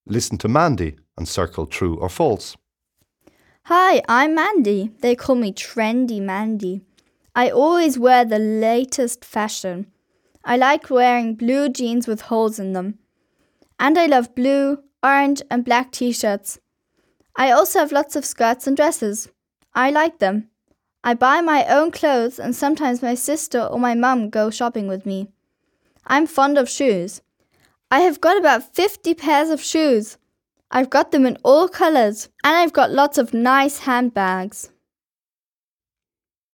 Listen to Mandy and circle true or false. Hi, I'm Mandy. They call me Trendy Mandy. I always wear the latest fashion. I like wearing blue jeans with holes in them. And I love blue, orange and black t-shirts. I also have lots of skirts and dresses. I like them. I buy my own clothes and sometimes my sister or my mum go shopping with me. I'm fond of shoes. I have got about 50 pairs of shoes. I've got them in all colours and I've got lots of nice handbags.